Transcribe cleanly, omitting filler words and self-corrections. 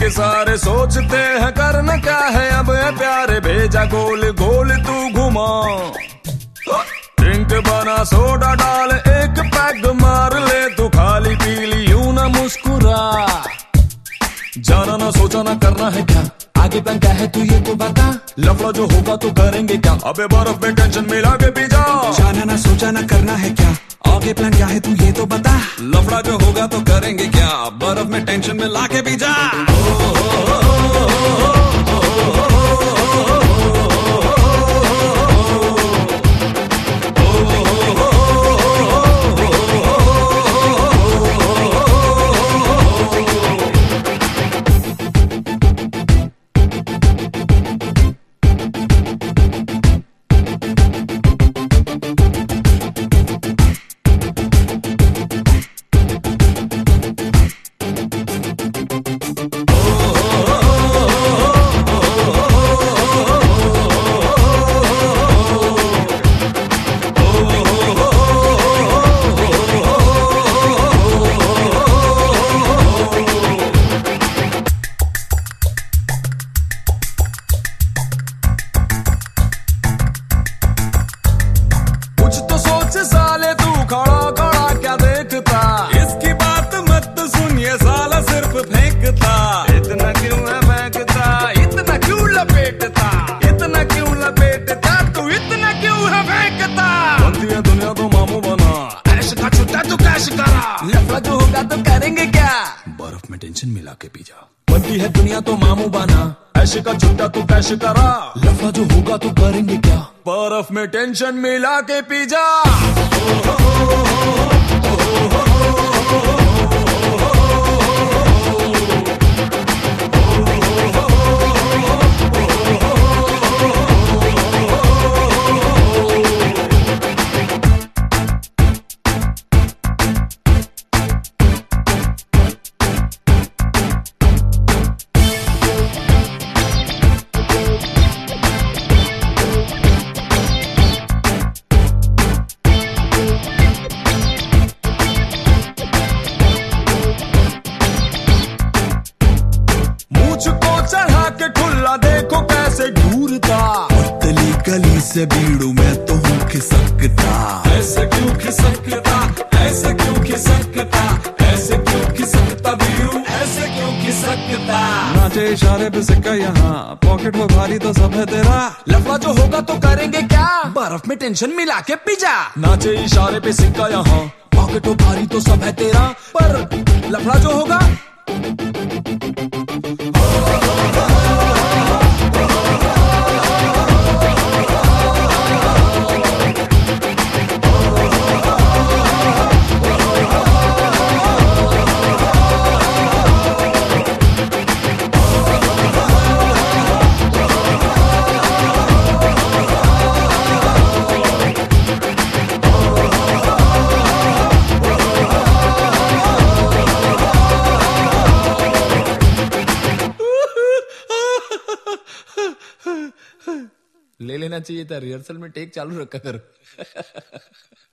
सारे सोचते हैं करना क्या है अब है प्यारे, भेजा गोल गोल तू घुमा। ड्रिंक बना सोडा डाल एक पैग मार ले, तू खाली पी ली यूं ना मुस्कुरा। जाना ना सोचा ना करना है क्या, आगे प्लान क्या है तू ये तो बता। लफड़ा जो होगा तो करेंगे क्या, अबे बर्फ में टेंशन मिला के पी जा। जाना ना सोचा ना करना है क्या, आगे प्लान क्या है तू ये तो बता। लफड़ा जो होगा तो करेंगे क्या, बर्फ में टेंशन में लाके पी जा। कुछ तो सोच साले तू खड़ा खड़ा क्या देखता, इसकी बात मत सुन ये साला सिर्फ फेंकता। इतना क्यों है फेंकता, इतना क्यों लपेटता, इतना क्यों लपेटता, तू इतना क्यों है फेंकता। बनती है दुनिया तो मामू बना, ऐश का छुट्टा तू कैश करा। लफड़ा जो होगा तो करेंगे क्या, बर्फ में टेंशन मिला के पी जा। बनती है दुनिया तो मामू बना, ऐसे का छुट्टा तू कैश करा। लफड़ा जो होगा तो करेंगे क्या, बर्फ में टेंशन मिला के पी जा। मुझको चढ़ा के खुला देखो कैसे घूरता, पतली गली से बीड़ू में तो हूँ खिसकता। ऐसे क्यों खिसकता, ऐसे क्यों खिसकता, ऐसे क्यों खिसकता बीरू, ऐसे क्यों खिसकता। नाचे इशारे पे सिक्का यहाँ, पॉकेट में भारी तो सब है तेरा। लफड़ा जो होगा तो करेंगे क्या, बर्फ में टेंशन मिला के पी जा। नाचे इशारे पे सिक्का यहाँ, पॉकेट में भारी तो सब है तेरा, पर लफड़ा जो होगा। ले लेना चाहिए था, रिहर्सल में टेक चालू रखा करो।